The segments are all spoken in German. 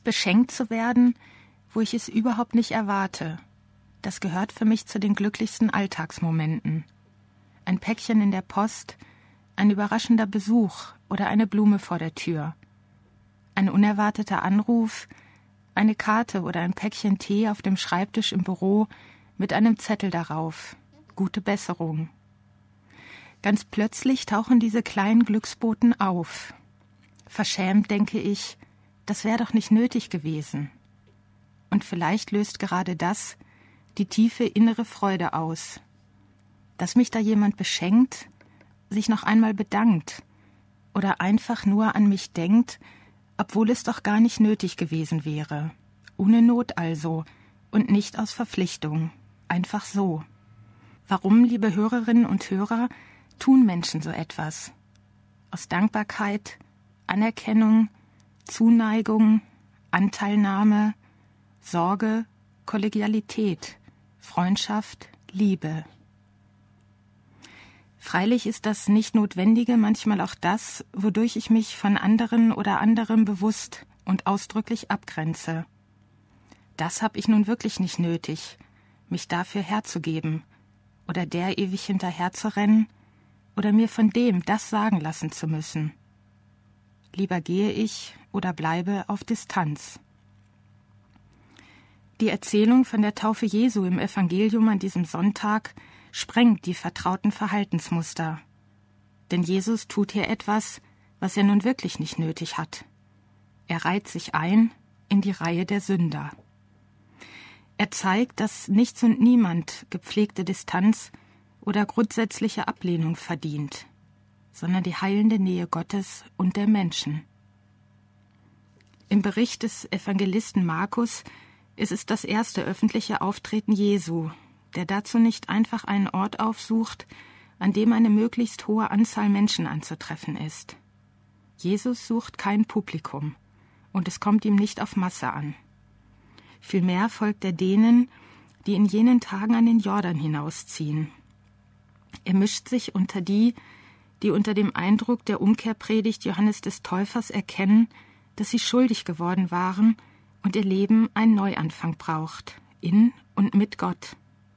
Beschenkt zu werden, wo ich es überhaupt nicht erwarte, das gehört für mich zu den glücklichsten Alltagsmomenten. Ein Päckchen in der Post, ein überraschender Besuch oder eine Blume vor der Tür. Ein unerwarteter Anruf, eine Karte oder ein Päckchen Tee auf dem Schreibtisch im Büro mit einem Zettel darauf. Gute Besserung. Ganz plötzlich tauchen diese kleinen Glücksboten auf. Verschämt denke ich, das wäre doch nicht nötig gewesen. Und vielleicht löst gerade das die tiefe innere Freude aus. Dass mich da jemand beschenkt, sich noch einmal bedankt oder einfach nur an mich denkt, obwohl es doch gar nicht nötig gewesen wäre. Ohne Not also und nicht aus Verpflichtung. Einfach so. Warum, liebe Hörerinnen und Hörer, tun Menschen so etwas? Aus Dankbarkeit, Anerkennung, Zuneigung, Anteilnahme, Sorge, Kollegialität, Freundschaft, Liebe. Freilich ist das Nicht-Notwendige manchmal auch das, wodurch ich mich von anderen oder anderem bewusst und ausdrücklich abgrenze. Das habe ich nun wirklich nicht nötig, mich dafür herzugeben oder der ewig hinterherzurennen oder mir von dem das sagen lassen zu müssen. Lieber gehe ich oder bleibe auf Distanz. Die Erzählung von der Taufe Jesu im Evangelium an diesem Sonntag sprengt die vertrauten Verhaltensmuster. Denn Jesus tut hier etwas, was er nun wirklich nicht nötig hat. Er reiht sich ein in die Reihe der Sünder. Er zeigt, dass nichts und niemand gepflegte Distanz oder grundsätzliche Ablehnung verdient, sondern die heilende Nähe Gottes und der Menschen. Im Bericht des Evangelisten Markus ist es das erste öffentliche Auftreten Jesu, der dazu nicht einfach einen Ort aufsucht, an dem eine möglichst hohe Anzahl Menschen anzutreffen ist. Jesus sucht kein Publikum und es kommt ihm nicht auf Masse an. Vielmehr folgt er denen, die in jenen Tagen an den Jordan hinausziehen. Er mischt sich unter die, die unter dem Eindruck der Umkehrpredigt Johannes des Täufers erkennen, dass sie schuldig geworden waren und ihr Leben einen Neuanfang braucht, in und mit Gott.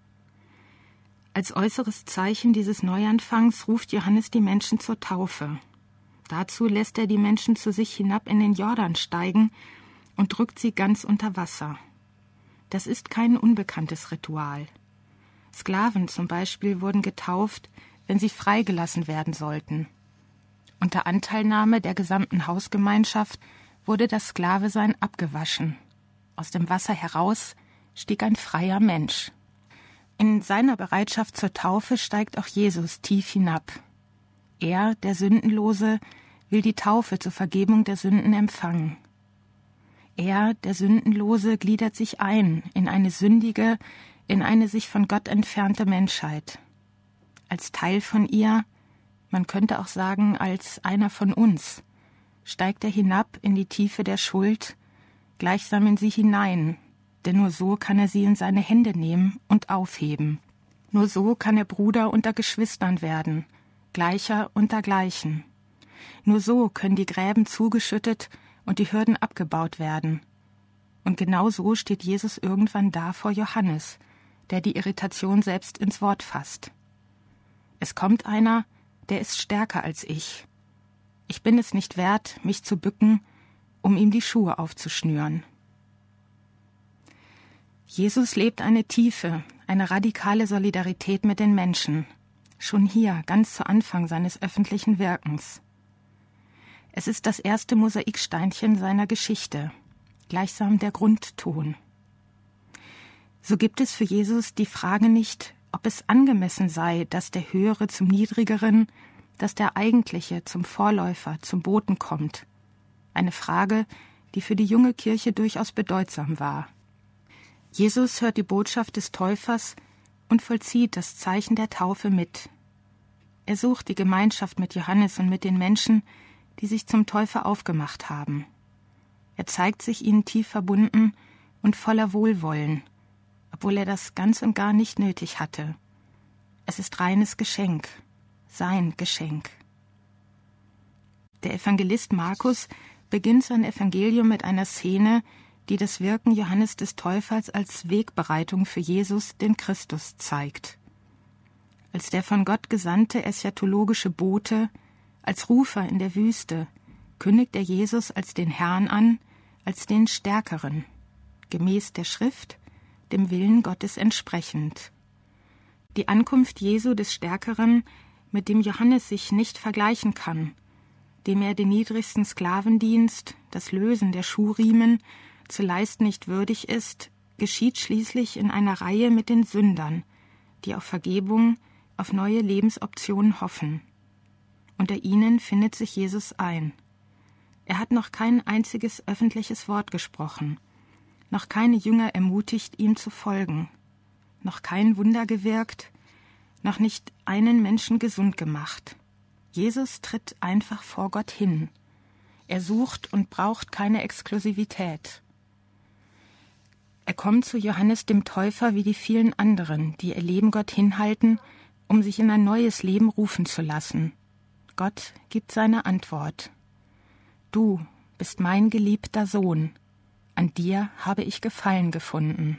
Als äußeres Zeichen dieses Neuanfangs ruft Johannes die Menschen zur Taufe. Dazu lässt er die Menschen zu sich hinab in den Jordan steigen und drückt sie ganz unter Wasser. Das ist kein unbekanntes Ritual. Sklaven zum Beispiel wurden getauft, wenn sie freigelassen werden sollten. Unter Anteilnahme der gesamten Hausgemeinschaft wurde das Sklavesein abgewaschen. Aus dem Wasser heraus stieg ein freier Mensch. In seiner Bereitschaft zur Taufe steigt auch Jesus tief hinab. Er, der Sündenlose, will die Taufe zur Vergebung der Sünden empfangen. Er, der Sündenlose, gliedert sich ein in eine sündige, in eine sich von Gott entfernte Menschheit. Als Teil von ihr, man könnte auch sagen, als einer von uns, steigt er hinab in die Tiefe der Schuld, gleichsam in sie hinein, denn nur so kann er sie in seine Hände nehmen und aufheben. Nur so kann er Bruder unter Geschwistern werden, Gleicher unter Gleichen. Nur so können die Gräben zugeschüttet und die Hürden abgebaut werden. Und genau so steht Jesus irgendwann da vor Johannes, der die Irritation selbst ins Wort fasst. Es kommt einer, der ist stärker als ich. Ich bin es nicht wert, mich zu bücken, um ihm die Schuhe aufzuschnüren. Jesus lebt eine tiefe, eine radikale Solidarität mit den Menschen, schon hier, ganz zu Anfang seines öffentlichen Wirkens. Es ist das erste Mosaiksteinchen seiner Geschichte, gleichsam der Grundton. So gibt es für Jesus die Frage nicht, ob es angemessen sei, dass der Höhere zum Niedrigeren, dass der Eigentliche zum Vorläufer, zum Boten kommt. Eine Frage, die für die junge Kirche durchaus bedeutsam war. Jesus hört die Botschaft des Täufers und vollzieht das Zeichen der Taufe mit. Er sucht die Gemeinschaft mit Johannes und mit den Menschen, die sich zum Täufer aufgemacht haben. Er zeigt sich ihnen tief verbunden und voller Wohlwollen, obwohl er das ganz und gar nicht nötig hatte. Es ist reines Geschenk, sein Geschenk. Der Evangelist Markus beginnt sein Evangelium mit einer Szene, die das Wirken Johannes des Täufers als Wegbereitung für Jesus, den Christus, zeigt. Als der von Gott gesandte eschatologische Bote, als Rufer in der Wüste, kündigt er Jesus als den Herrn an, als den Stärkeren, gemäß der Schrift, dem Willen Gottes entsprechend. Die Ankunft Jesu des Stärkeren, mit dem Johannes sich nicht vergleichen kann, dem er den niedrigsten Sklavendienst, das Lösen der Schuhriemen, zu leisten nicht würdig ist, geschieht schließlich in einer Reihe mit den Sündern, die auf Vergebung, auf neue Lebensoptionen hoffen. Unter ihnen findet sich Jesus ein. Er hat noch kein einziges öffentliches Wort gesprochen, noch keine Jünger ermutigt, ihm zu folgen, noch kein Wunder gewirkt, noch nicht einen Menschen gesund gemacht. Jesus tritt einfach vor Gott hin. Er sucht und braucht keine Exklusivität. Er kommt zu Johannes dem Täufer wie die vielen anderen, die ihr Leben Gott hinhalten, um sich in ein neues Leben rufen zu lassen. Gott gibt seine Antwort. Du bist mein geliebter Sohn, an dir habe ich Gefallen gefunden.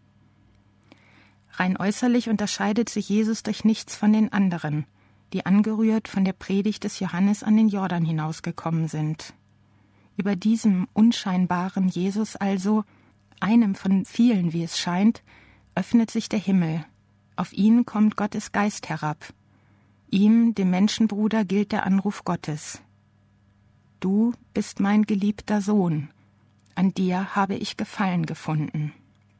Rein äußerlich unterscheidet sich Jesus durch nichts von den anderen, die angerührt von der Predigt des Johannes an den Jordan hinausgekommen sind. Über diesem unscheinbaren Jesus also, einem von vielen, wie es scheint, öffnet sich der Himmel. Auf ihn kommt Gottes Geist herab. Ihm, dem Menschenbruder, gilt der Anruf Gottes. Du bist mein geliebter Sohn, an dir habe ich Gefallen gefunden.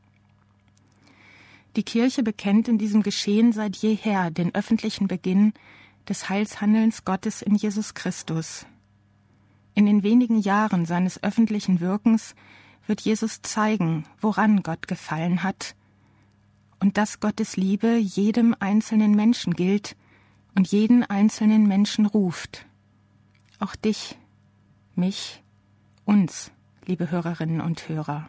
Die Kirche bekennt in diesem Geschehen seit jeher den öffentlichen Beginn des Heilshandelns Gottes in Jesus Christus. In den wenigen Jahren seines öffentlichen Wirkens wird Jesus zeigen, woran Gott gefallen hat und dass Gottes Liebe jedem einzelnen Menschen gilt und jeden einzelnen Menschen ruft. Auch dich, mich, uns, liebe Hörerinnen und Hörer.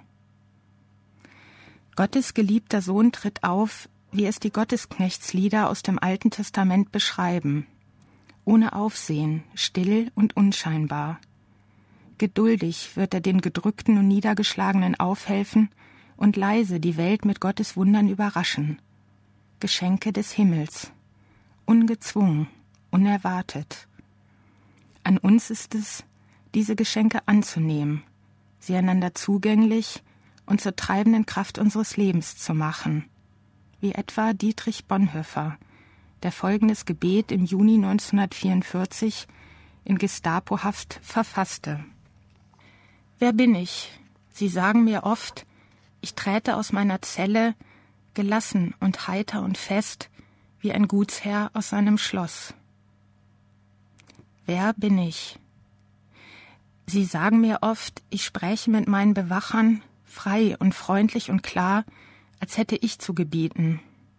Gottes geliebter Sohn tritt auf, wie es die Gottesknechtslieder aus dem Alten Testament beschreiben. Ohne Aufsehen, still und unscheinbar. Geduldig wird er den Gedrückten und Niedergeschlagenen aufhelfen und leise die Welt mit Gottes Wundern überraschen. Geschenke des Himmels. Ungezwungen, unerwartet. An uns ist es, diese Geschenke anzunehmen, sie einander zugänglich und zur treibenden Kraft unseres Lebens zu machen, wie etwa Dietrich Bonhoeffer, der folgendes Gebet im Juni 1944 in Gestapohaft verfasste. Wer bin ich? Sie sagen mir oft, ich träte aus meiner Zelle, gelassen und heiter und fest, wie ein Gutsherr aus seinem Schloss. Wer bin ich? Sie sagen mir oft, ich spräche mit meinen Bewachern, frei und freundlich und klar, als hätte ich zu gebieten.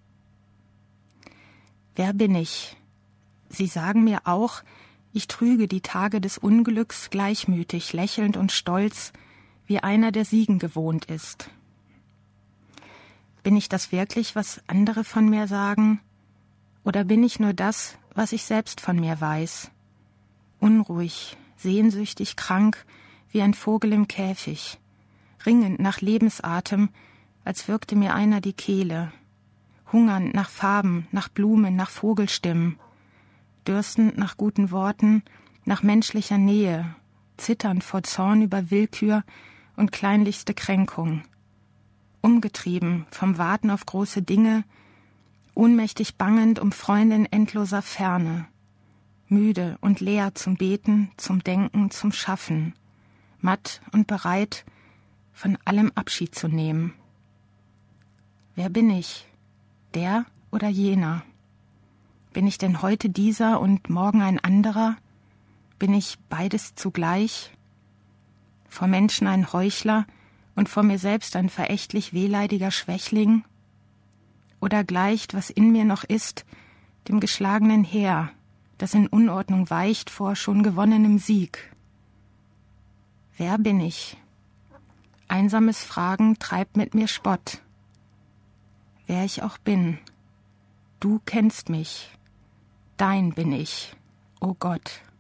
Wer bin ich? Sie sagen mir auch, ich trüge die Tage des Unglücks gleichmütig, lächelnd und stolz, wie einer, der Siegen gewohnt ist. Bin ich das wirklich, was andere von mir sagen? Oder bin ich nur das, was ich selbst von mir weiß? Unruhig, sehnsüchtig, krank, wie ein Vogel im Käfig, ringend nach Lebensatem, als würgte mir einer die Kehle, hungernd nach Farben, nach Blumen, nach Vogelstimmen, dürstend nach guten Worten, nach menschlicher Nähe, zitternd vor Zorn über Willkür und kleinlichste Kränkung, umgetrieben vom Warten auf große Dinge, ohnmächtig bangend um Freunde in endloser Ferne, müde und leer zum Beten, zum Denken, zum Schaffen, matt und bereit, von allem Abschied zu nehmen. Wer bin ich? Der oder jener? Bin ich denn heute dieser und morgen ein anderer? Bin ich beides zugleich? Vor Menschen ein Heuchler und vor mir selbst ein verächtlich wehleidiger Schwächling? Oder gleicht, was in mir noch ist, dem geschlagenen Heer, das in Unordnung weicht vor schon gewonnenem Sieg? Wer bin ich? Einsames Fragen treibt mit mir Spott. Wer ich auch bin, du kennst mich, dein bin ich, o Gott.